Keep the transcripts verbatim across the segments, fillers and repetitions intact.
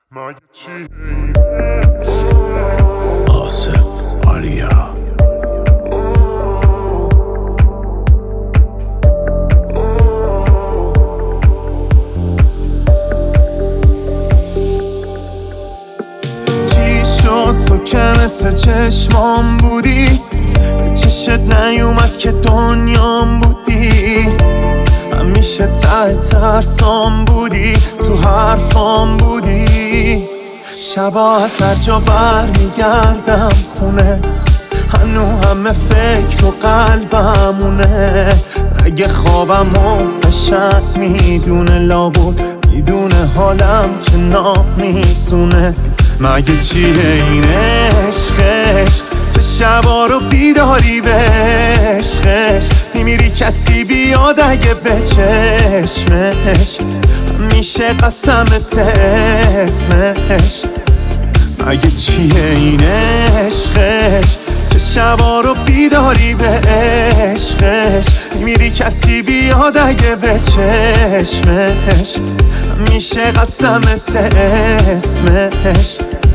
مگه چیه آصف آریا چی شد تو که مثل چشمام بودی، چشت نیومد که دنیام بودی، همیشه ته ترسام بودی، تو حرفام بودی. شبا از هر جا بر میگردم خونه، هنو همه فکر و قلبمونه. رگ خوابم و قشنگ میدونه، لابود میدونه حالم که نامیسونه. مگه چیه این عشقش که شبا رو بیداری به عشقش میمیری کسی بیاد اگه به چشمش میشه قسمت اسمش. مگه چیه این عشقش که شبا رو بیداری به عشقش میمیری کسی بیاد اگه به چشمش میشه قسمت اسمش.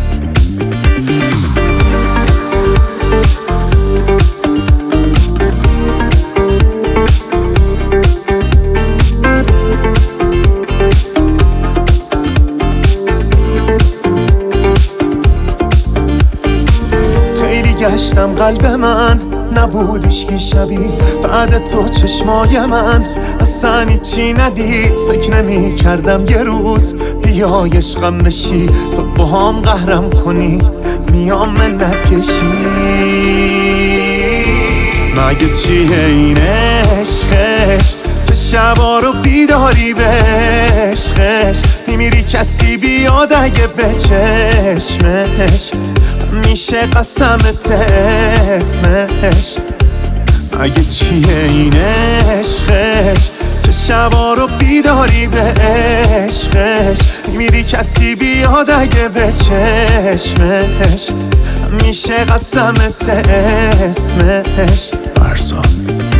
گشتم قلب من نبودش که شبیه بعد تو چشمای من اصلا هیچی ندید. فکر نمی کردم یه روز بیای عشقم بشی، تو با هم قهرم کنی میام منت کشی. مگه چیه این عشقش که شبا رو بیداری به عشقش میمیری کسی بیاد اگه به چشمش میشه قسمت اسمش. مگه چیه این عشقش که شبا رو بیداری به عشقش میری کسی بیاد اگه به چشمش میشه قسمت اسمش. فرزاد